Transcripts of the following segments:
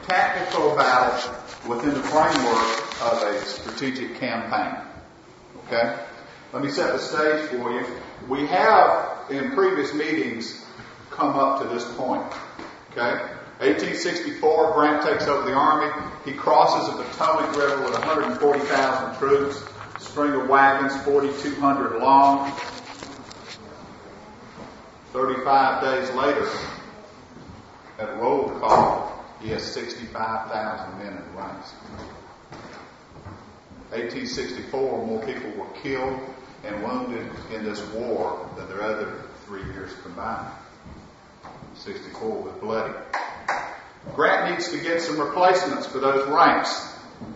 tactical battle within the framework of a strategic campaign. Okay? Let me set the stage for you. We have, in previous meetings, come up to this point. Okay? 1864, Grant takes over the Army. He crosses the Potomac River with 140,000 troops, a string of wagons, 4,200 long. 35 days later, at roll call, he has 65,000 men in ranks. 1864, more people were killed and wounded in this war than their other 3 years combined. 64 was bloody. Grant needs to get some replacements for those ranks.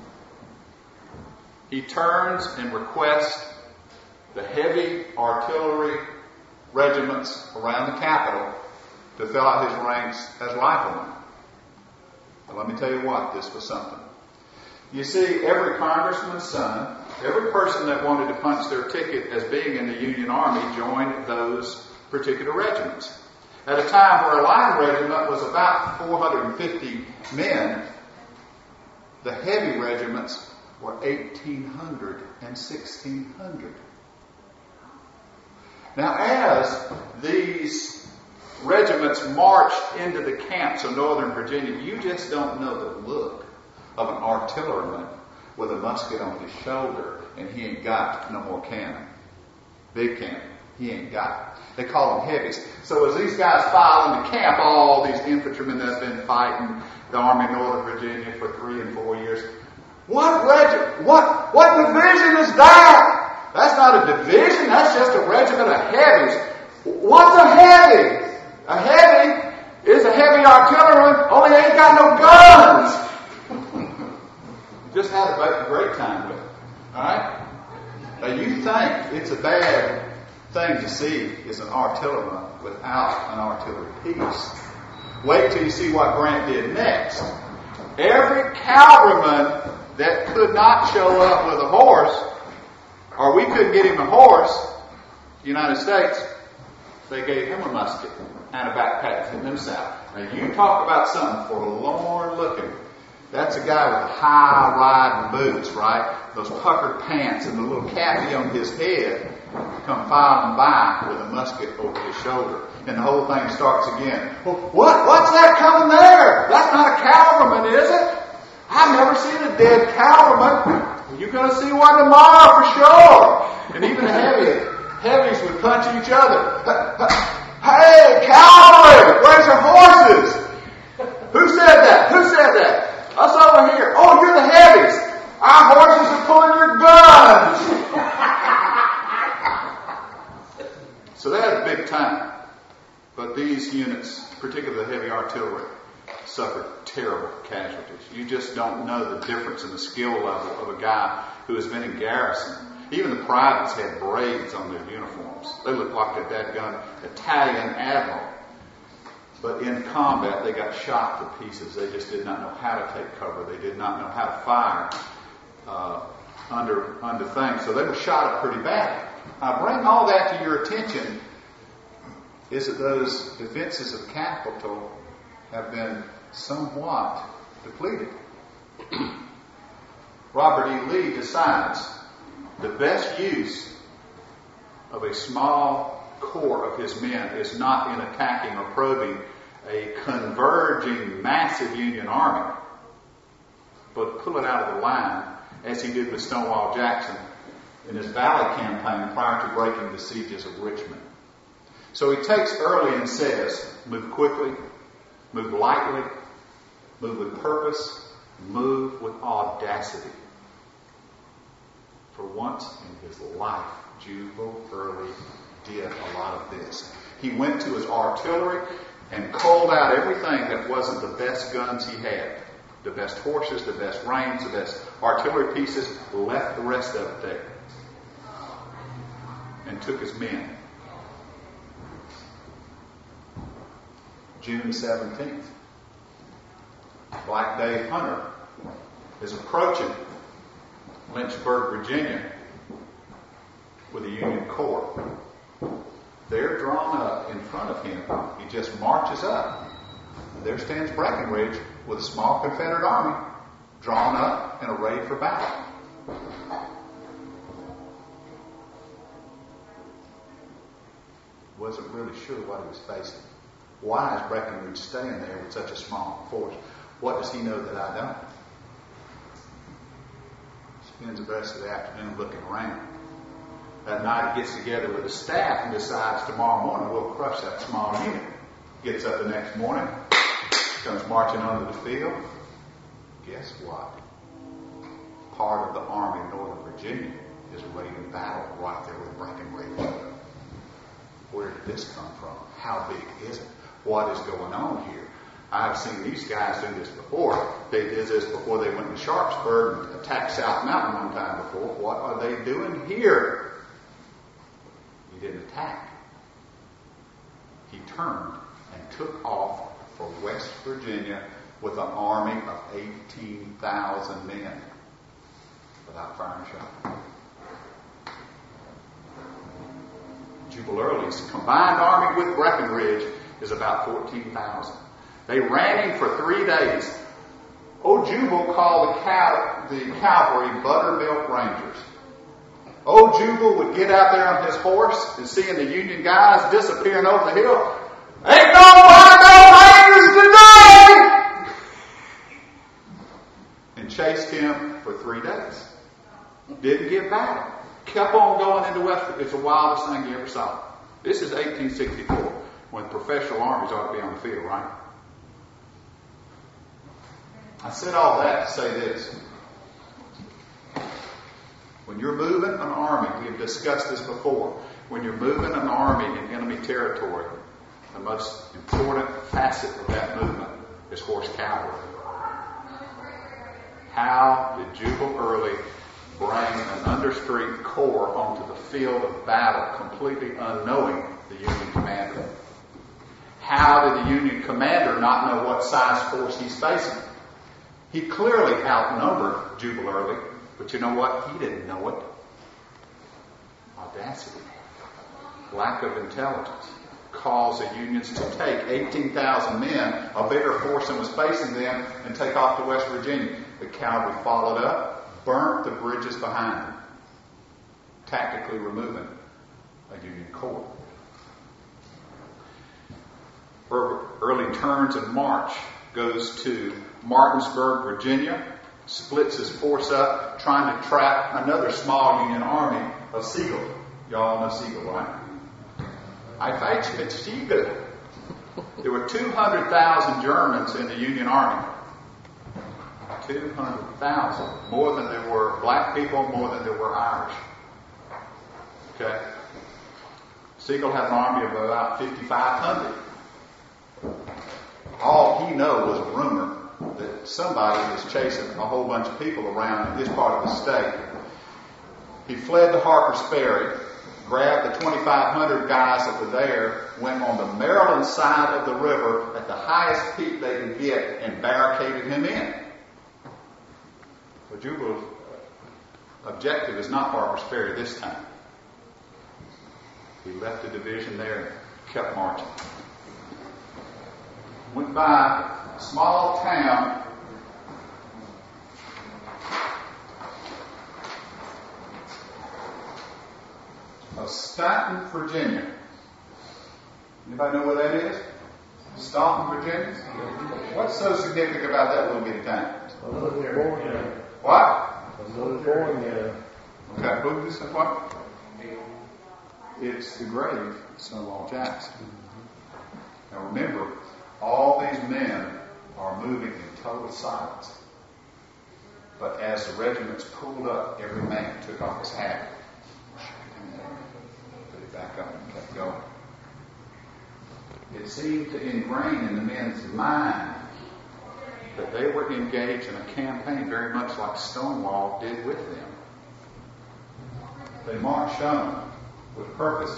He turns and requests the heavy artillery regiments around the capital to fill out his ranks as riflemen. But let me tell you what, this was something. You see, every congressman's son, every person that wanted to punch their ticket as being in the Union Army joined those particular regiments. At a time where a line regiment was about 450 men, the heavy regiments were 1,800 and 1,600. Now, as these regiments marched into the camps of Northern Virginia, you just don't know the look of an artilleryman with a musket on his shoulder, and he ain't got no more cannon. Big cannon. He ain't got it. They call them heavies. So as these guys file into camp, all these infantrymen that have been fighting the Army of Northern Virginia for 3 and 4 years, what division is that? That's not a division. That's just a regiment of heavies. What's a heavy? A heavy is a heavy artilleryman, only they ain't got no guns. Just had a great time with it. Alright? Now you think it's a bad thing to see is an artilleryman without an artillery piece. Wait till you see what Grant did next. Every cavalryman that could not show up with a horse, or we couldn't get him a horse, the United States, they gave him a musket and a backpack for himself. Now you talk about something forlorn looking. That's a guy with high riding boots, right? Those puckered pants and the little cappy on his head come filing by with a musket over his shoulder. And the whole thing starts again. Well, what's that coming there? That's not a cavalryman, is it? I've never seen a dead cavalryman. You're going to see one tomorrow for sure. And even the heavies would punch each other. Hey, cavalry, where's your horses? Who said that? Who said that? Us over here. Oh, you're the heavies. Our horses are pulling your guns. So they had a big time. But these units, particularly the heavy artillery, suffered terrible casualties. You just don't know the difference in the skill level of a guy who has been in garrison. Even the privates had braids on their uniforms. They looked like a dadgum Italian admiral. But in combat, they got shot to pieces. They just did not know how to take cover. They did not know how to fire under things. So they were shot up pretty bad. I bring all that to your attention is that those defenses of capital have been somewhat depleted. Robert E. Lee decides the best use of a small corps of his men is not in attacking or probing a converging massive Union army, but pull it out of the line as he did with Stonewall Jackson in his Valley campaign prior to breaking the sieges of Richmond. So he takes early and says, move quickly, move lightly, move with purpose, move with audacity. For once in his life, Jubal Early did a lot of this. He went to his artillery and culled out everything that wasn't the best guns he had. The best horses, the best reins, the best artillery pieces, left the rest of it there. And took his men. June 17th. Black Dave Hunter is approaching Lynchburg, Virginia with a Union Corps. They're drawn up in front of him. He just marches up. There stands Breckinridge with a small Confederate army drawn up and arrayed for battle. Wasn't really sure what he was facing. Why is Breckinridge staying there with such a small force? What does he know that I don't? Spends the rest of the afternoon looking around. That night he gets together with his staff and decides tomorrow morning we'll crush that small unit. Gets up the next morning, comes marching onto the field. Guess what? Part of the Army of Northern Virginia is arrayed in battle right there with Breckinridge. Where did this come from? How big is it? What is going on here? I've seen these guys do this before. They did this before they went to Sharpsburg and attacked South Mountain one time before. What are they doing here? He didn't attack. He turned and took off for West Virginia with an army of 18,000 men without firing a shot. Jubal Early's combined army with Breckinridge is about 14,000. They ran him for 3 days. Old Jubal called the cavalry Buttermilk Rangers. Old Jubal would get out there on his horse and seeing the Union guys disappearing over the hill. Ain't no Rangers today! And chased him for 3 days. Didn't get battle. Kept on going into West Virginia. It's the wildest thing you ever saw. This is 1864, when professional armies ought to be on the field, right? I said all that to say this. When you're moving an army, we've discussed this before. When you're moving an army in enemy territory, the most important facet of that movement is horse cavalry. How did Jubal Early bring an understrength corps onto the field of battle completely unknowing the Union commander? How did the Union commander not know what size force he's facing? He clearly outnumbered Jubal Early, but you know what? He didn't know it. Audacity, lack of intelligence, caused the Unions to take 18,000 men, a bigger force than was facing them, and take off to West Virginia. The cavalry followed up, burnt the bridges behind them, tactically removing a Union corps. Early turns in March, goes to Martinsburg, Virginia, splits his force up, trying to trap another small Union army of Sigel. Y'all know Sigel, right? I fight you at Sigel. There were 200,000 Germans in the Union Army. 200,000. More than there were black people, more than there were Irish. Okay? Sigel had an army of about 5,500. All he knew was a rumor that somebody was chasing a whole bunch of people around in his part of the state. He fled to Harper's Ferry, grabbed the 2,500 guys that were there, went on the Maryland side of the river at the highest peak they could get, and barricaded him in. But Jubal's objective is not Harper's Ferry this time. He left the division there and kept marching. Went by a small town of Staunton, Virginia. Anybody know where that is? Staunton, Virginia? What's so significant about that little bitty town? What? Okay, who is this? What? It's the grave of Stonewall Jackson. Now remember, all these men are moving in total silence. But as the regiments pulled up, every man took off his hat, put it back on, and kept going. It seemed to ingrain in the men's mind that they were engaged in a campaign very much like Stonewall did with them. They marched on with purpose.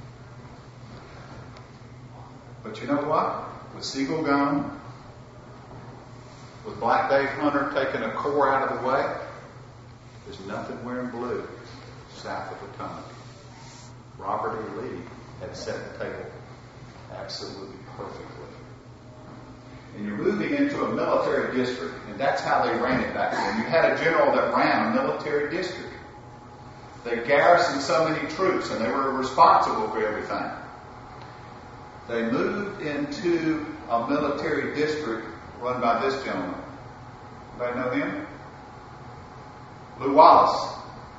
But you know what? With Sigel gone, with Black Dave Hunter taking a corps out of the way, there's nothing wearing blue south of Potomac. Robert E. Lee had set the table absolutely perfectly. and you're moving into a military district, and that's how they ran it back then. You had a general that ran a military district. They garrisoned so many troops, and they were responsible for everything. They moved into a military district run by this gentleman. Anybody know him? Lew Wallace.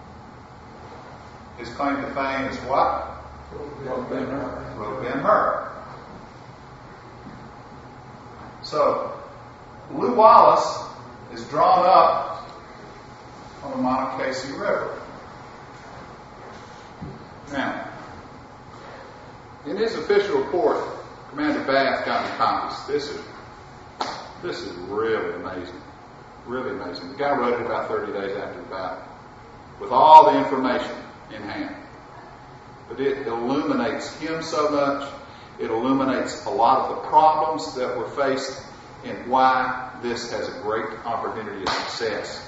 His claim to fame is what? Wrote Ben-Hur. Wrote Ben-Hur. So, Lew Wallace is drawn up on the Monocacy River. Now, in his official report, Commander Bath got me copies. This is really amazing. Really amazing. The guy wrote it about 30 days after the battle, with all the information in hand. But it illuminates him so much. It illuminates a lot of the problems that were faced and why this has a great opportunity of success.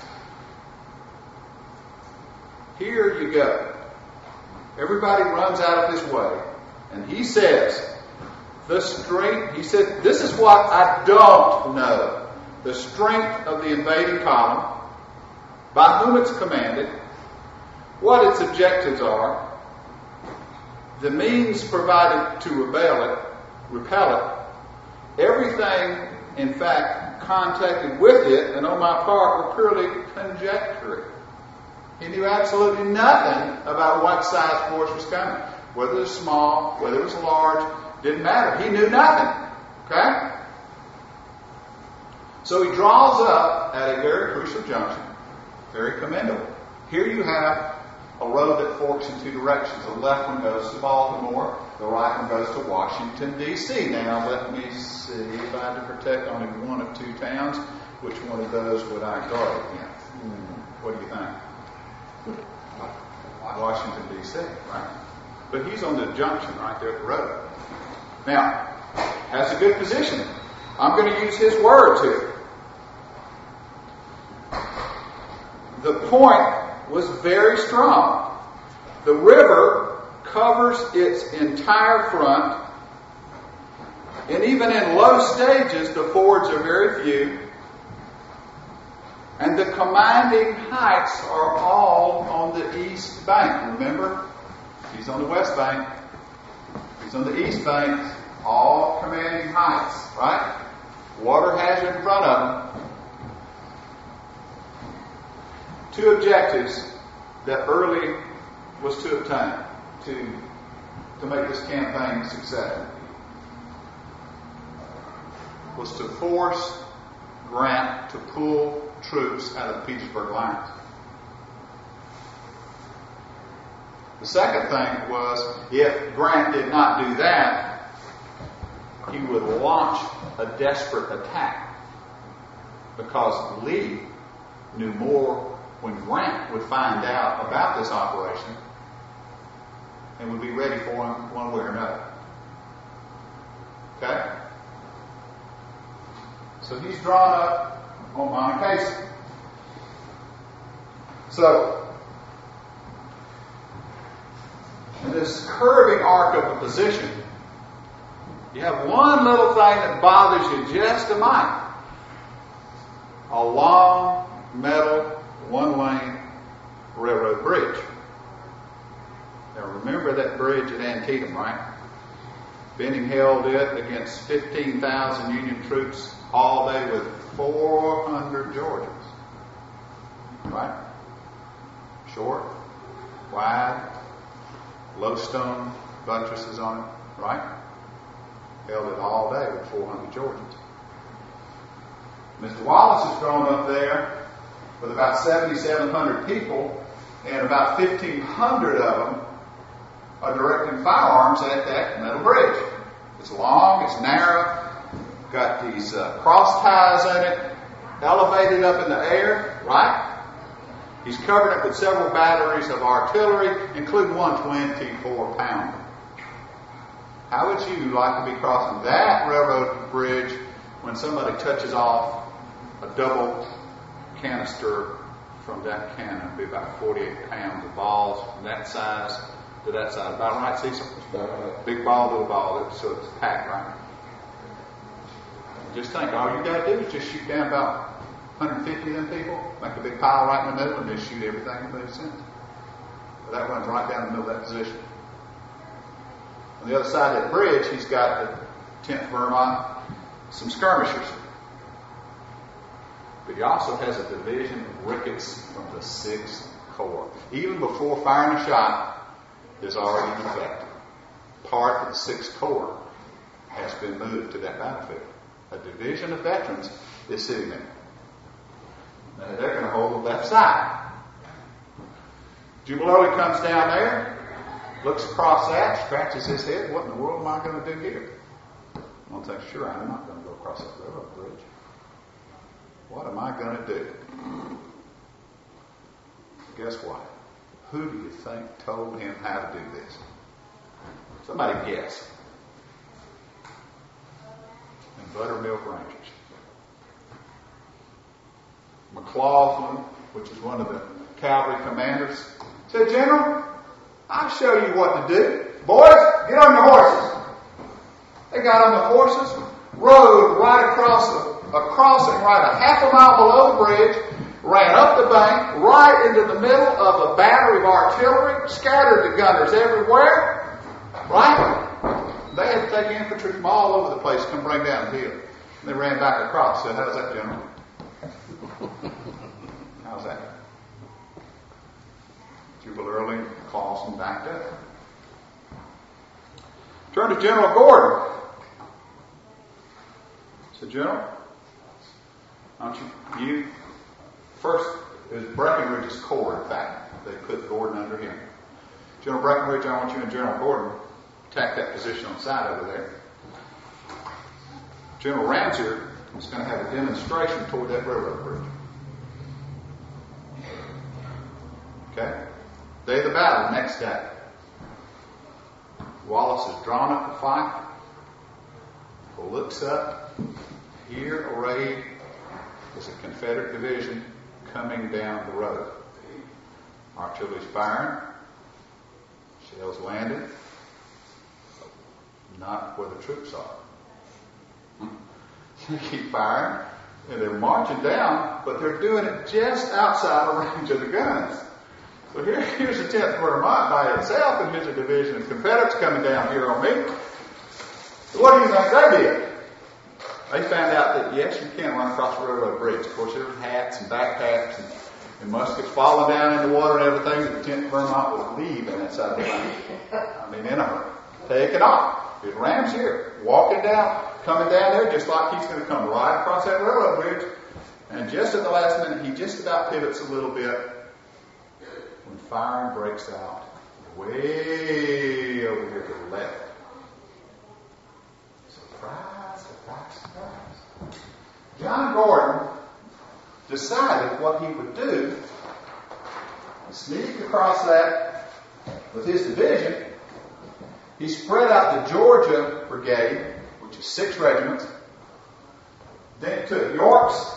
Here you go. Everybody runs out of his way. And he says, he said, this is what I don't know. The strength of the invading column, by whom it's commanded, what its objectives are, the means provided to repel it, everything, in fact, contacted with it, and on my part, were purely conjectural. He knew absolutely nothing about what size force was coming. Whether it was small, whether it was large, didn't matter. He knew nothing. Okay? So he draws up at a very crucial junction. Very commendable. Here you have a road that forks in two directions. The left one goes to Baltimore. The right one goes to Washington, D.C. Now, let me see. If I had to protect only one of two towns, which one of those would I guard against? What do you think? Washington, D.C., right? But he's on the junction right there at the road. Now, that's a good position. I'm going to use his words here. The point was very strong. The river covers its entire front, and even in low stages, the fords are very few, and the commanding heights are all on the east bank. Remember, he's on the west bank. He's on the east bank. All commanding heights, right? Water hazard in front of him. Two objectives that Early was to obtain to make this campaign successful was to force Grant to pull troops out of the Petersburg lines. The second thing was, if Grant did not do that, he would launch a desperate attack, because Lee knew more when Grant would find out about this operation and would be ready for him one way or another. Okay? So he's drawn up on Monocacy. So, in this curving arc of a position, you have one little thing that bothers you just a mite. A long, metal, one-lane railroad bridge. Now remember that bridge at Antietam, right? Benning held it against 15,000 Union troops all day with 400 Georgians. Right? Short, wide, low stone buttresses on it, right? Held it all day with 400 Georgians. Mr. Wallace is thrown up there with about 7,700 people, and about 1,500 of them are directing firearms at that metal bridge. It's long, it's narrow, got these cross ties in it, elevated up in the air, right? He's covered up with several batteries of artillery, including one 24-pounder. How would you like to be crossing that railroad bridge when somebody touches off a double canister from that cannon? It'd be about 48 pounds of balls from that size to that size. About right, Cecil? Big ball, little ball, so it's packed, right? Just think, all you got to do is just shoot down about 150 of them people, make a big pile right in the middle, and just shoot everything anybody sends. But that runs right down the middle of that position. On the other side of that bridge, he's got the 10th Vermont, some skirmishers. But he also has a division of Ricketts from the 6th Corps. Even before firing a shot, there's already an effect. Part of the 6th Corps has been moved to that battlefield. A division of veterans is sitting there. Now they're going to hold the left side. Jubal Early comes down there, looks across that, scratches his head. What in the world am I going to do here? I'm going to say, sure, I'm not going to go across that railroad bridge. What am I going to do? Guess what? Who do you think told him how to do this? Somebody guess. And Buttermilk Rangers. McLaughlin, which is one of the cavalry commanders, said, General, I'll show you what to do. Boys, get on your horses. They got on the horses, rode right across a crossing right a half a mile below the bridge, ran up the bank, right into the middle of a battery of artillery, scattered the gunners everywhere, right? They had to take infantry from all over the place to come bring down the hill. And they ran back across. Said, how's that, General? How's that? Jubal Early, Clawson backed up. Turn to General Gordon. Said, General, don't you first, it was Breckinridge's corps, in fact. They put Gordon under him. General Breckinridge, I want you and General Gordon attack that position on the side over there. General Ramsey is going to have a demonstration toward that railroad bridge. Okay? Day of the battle, next day. Wallace is drawn up to fight. Looks up. Here, arrayed, is a Confederate division coming down the road. Artillery's firing. Shells landed. Not where the troops are. They keep firing, and they're marching down, but they're doing it just outside the range of the guns. So here's the 10th Vermont by itself, and here's a division of Confederates coming down here on me. So what do you think they did? They found out that, yes, you can run across the railroad bridge. Of course, there were hats and backpacks and muskets falling down in the water and everything that the 10th Vermont would leave in that side of the line. I mean, in a hurry. Take it off. Here's Rams here, walking down, coming down there just like he's going to come right across that railroad bridge. And just at the last minute, he just about pivots a little bit when firing breaks out way over here to the left. Surprise, surprise, surprise. John Gordon decided what he would do. He sneaked across that with his division. He spread out the Georgia Brigade, which is 6 regiments. Then he took York's,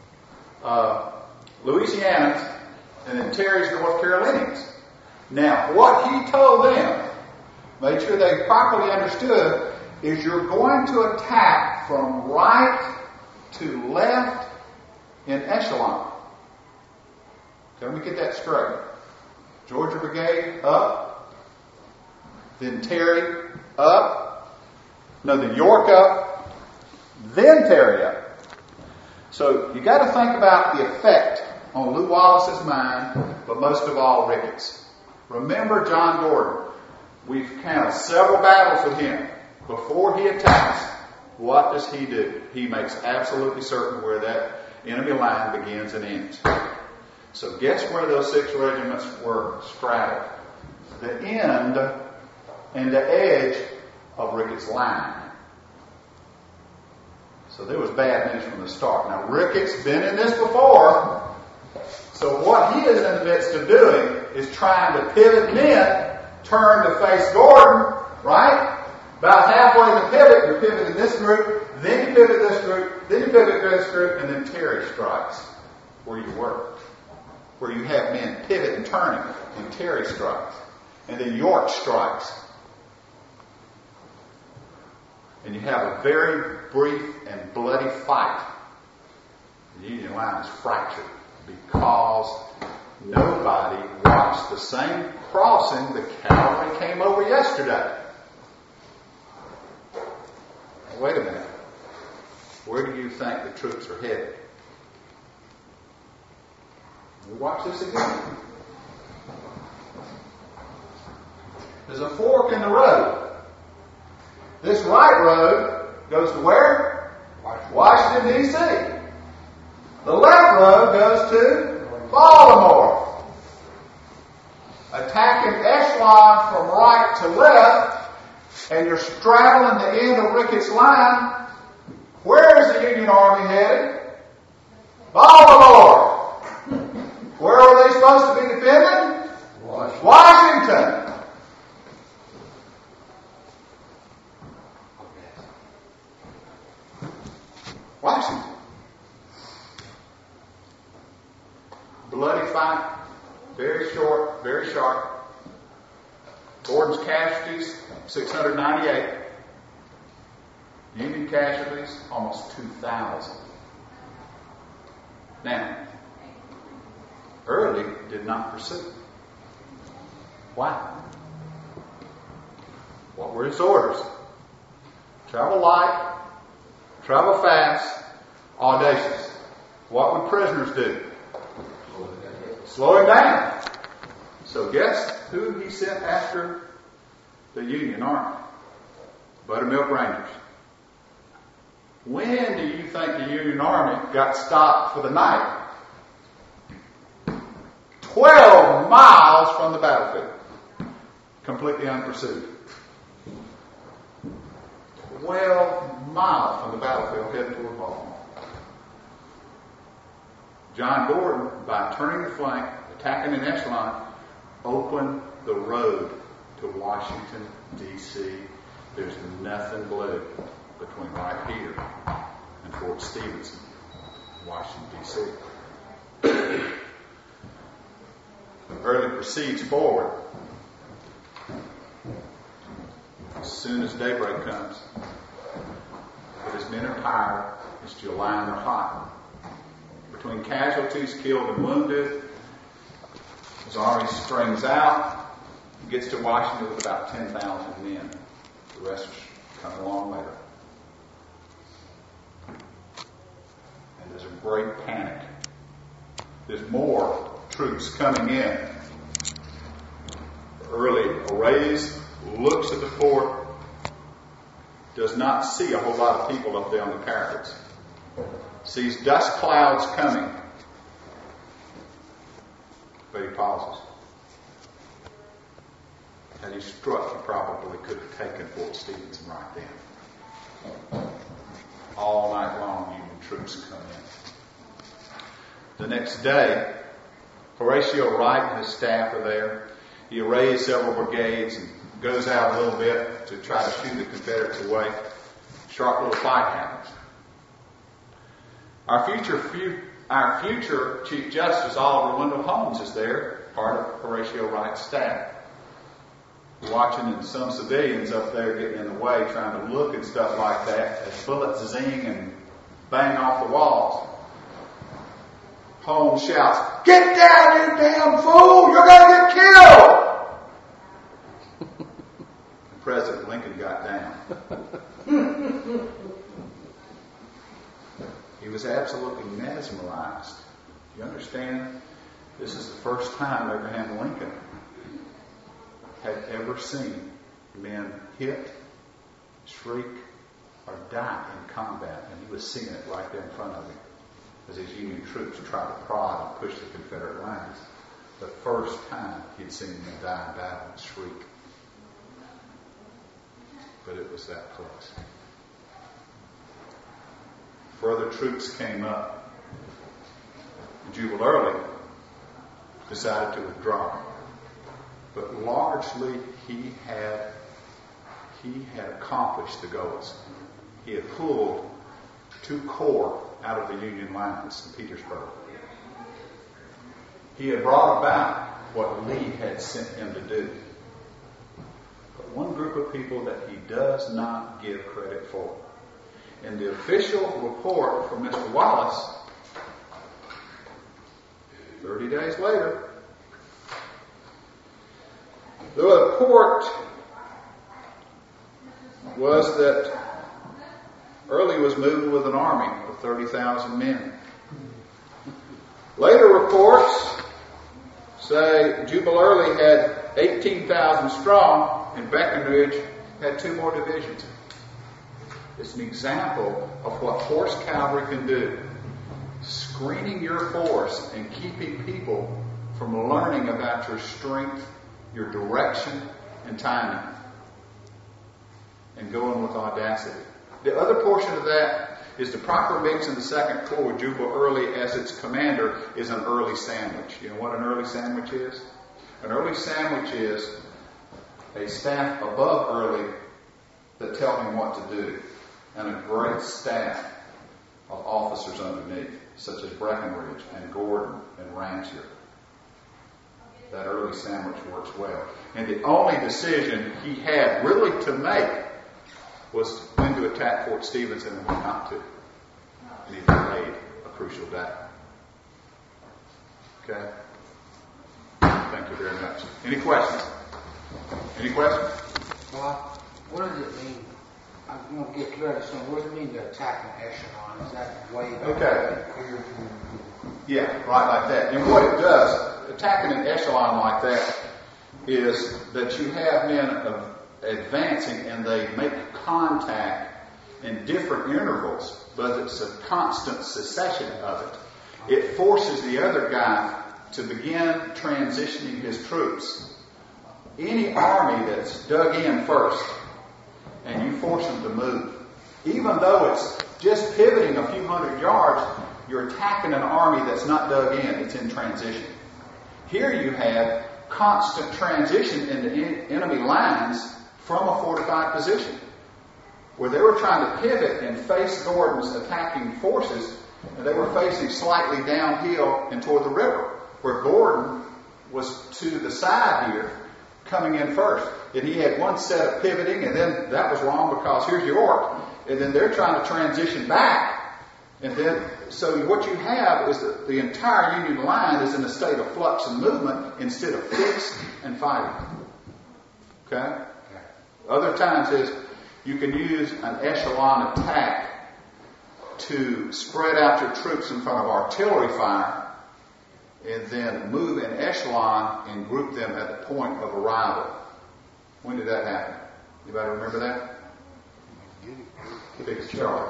Louisianans, and then Terry's North Carolinians. Now, what he told them, made sure they properly understood, is you're going to attack from right to left in echelon. Okay, let me get that straight. Georgia Brigade up, then Terry up, then York up, then Terry up. So you got to think about the effect on Lew Wallace's mind, but most of all Ricketts. Remember John Gordon. We've counted several battles with him. Before he attacks, what does he do? He makes absolutely certain where that enemy line begins and ends. So guess where those 6 regiments were straddled? The end and the edge of Ricketts' line. So there was bad news from the start. Now Ricketts been in this before, so what he is in the midst of doing is trying to pivot men, turn to face Gordon, right? About halfway in the pivot, you're pivoting this group, then you pivot this group, then you pivot this group, and then Terry strikes where you were. Where you have men pivot and turning, and Terry strikes. And then York strikes. and you have a very brief and bloody fight. The Union line is fractured because nobody watched the same crossing the cavalry came over yesterday. Now, wait a minute. Where do you think the troops are headed? We watch this again. There's a fork in the road. This right road goes to where? Washington, D.C. The left road goes to Baltimore. Attacking echelon from right to left, and you're straddling the end of Ricketts' line. Where is the Union Army headed? Baltimore. Where are they supposed to be defending? Washington. Washington. Bloody fight. Very short, very sharp. Gordon's casualties, 698. Union casualties, almost 2,000. Now, Early did not pursue. Why? What were his orders? Travel light, travel fast, audacious. What would prisoners do? Slow him down. So guess who he sent after the Union Army? Buttermilk Rangers. When do you think the Union Army got stopped for the night? 12 miles from the battlefield. Completely unpursued. 12 miles from the battlefield heading toward Baltimore. John Gordon, by turning the flank, attacking an echelon, opened the road to Washington, D.C. There's nothing blue between right here and Fort Stephenson, Washington, D.C. Early proceeds forward. As soon as daybreak comes, but his men are tired, his July and they're hot. Between casualties, killed and wounded, his army strings out, gets to Washington with about 10,000 men. The rest come along later. And there's a great panic. There's more troops coming in. Early arrays, looks at the fort, does not see a whole lot of people up there on the parapets. Sees dust clouds coming. But he pauses. Had he struck, he probably could have taken Fort Stephenson right then. All night long, Union troops come in. The next day, Horatio Wright and his staff are there. He arrays several brigades and goes out a little bit to try to shoot the Confederates away. Sharp little fight happens. Our future Chief Justice Oliver Wendell Holmes is there, part of Horatio Wright's staff. Watching and some civilians up there getting in the way, trying to look and stuff like that, as bullets zing and bang off the walls. Holmes shouts, "Get down, you damn fool! You're going to get killed!" And President Lincoln got down. He was absolutely mesmerized. You understand? This is the first time Abraham Lincoln had ever seen men hit, shriek, or die in combat. And he was seeing it right there in front of him as his Union troops tried to prod and push the Confederate lines. The first time he'd seen men die in battle and shriek. But it was that close. Further troops came up. Jubal Early decided to withdraw. But largely he had accomplished the goals. He had pulled 2 corps out of the Union lines in Petersburg. He had brought about what Lee had sent him to do. But one group of people that he does not give credit for. In the official report from Mr. Wallace, 30 days later, the report was that Early was moving with an army of 30,000 men. Later reports say Jubal Early had 18,000 strong and Breckinridge had 2 more divisions. It's an example of what horse cavalry can do. Screening your force and keeping people from learning about your strength, your direction, and timing. And going with audacity. The other portion of that is the proper mix in the Second Corps with Jubal Early as its commander is an early sandwich. You know what an early sandwich is? An early sandwich is a staff above Early that tell him what to do, and a great staff of officers underneath, such as Breckinridge and Gordon and Ramsier. That early sandwich works well. And the only decision he had really to make was when to attack Fort Stephenson and when not to. And he delayed a crucial day. Okay? Thank you very much. Any questions? Any questions? Well, what does it mean? I want to get clear to something. What does it mean to attack an echelon? Is that way back? Okay. Yeah, right like that. And what it does, attacking an echelon like that, is that you have men advancing and they make contact in different intervals, but it's a constant succession of it. It forces the other guy to begin transitioning his troops. Any army that's dug in first and you force them to move, even though it's just pivoting a few hundred yards, you're attacking an army that's not dug in, it's in transition. Here you have constant transition into enemy lines from a fortified position, where they were trying to pivot and face Gordon's attacking forces, and they were facing slightly downhill and toward the river, where Gordon was to the side here, coming in first. And he had one set of pivoting, and then that was wrong because here's York, and then they're trying to transition back, and then, so what you have is that the entire Union line is in a state of flux and movement instead of fixed and fighting. Okay? Other times is you can use an echelon attack to spread out your troops in front of artillery fire and then move in echelon and group them at the point of arrival. When did that happen? Anybody remember that? Pickett's Charge.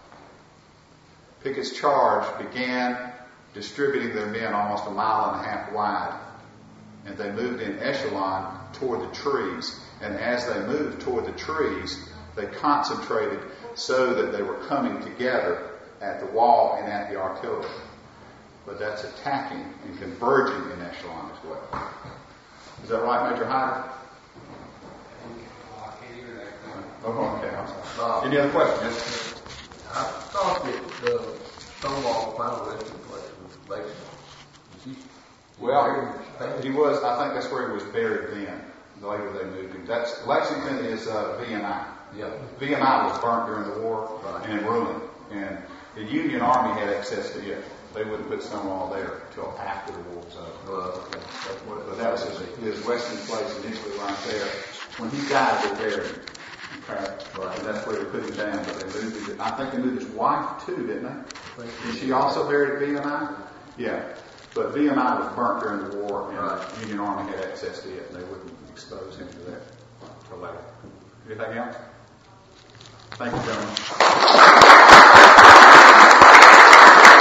Pickett's Charge began distributing their men almost 1.5 miles wide, and they moved in echelon toward the trees. And as they moved toward the trees, they concentrated so that they were coming together at the wall and at the artillery. But that's attacking and converging in echelon as well. Is that right, Major Hyder? Oh, okay. I'm sorry. Any other questions? I thought that the Stonewall final resting place was Lexington. Well, he was, I think that's where he was buried then. Later they moved him. That's, Lexington is VNI. Yeah. VNI was burnt during the war and ruined. And the Union Army had access to it. They wouldn't put Stonewall there until after the war was over. Okay. But that was his resting place initially right there. When he died, they buried him. Okay. Right. And that's where they put him down. But they moved his, I think they moved his wife too, didn't they? Is she also buried at VNI? Yeah. But VNI was burnt during the war, and the Union Army had access to it, and they wouldn't expose him to that until later. Anything else? Thank you, gentlemen.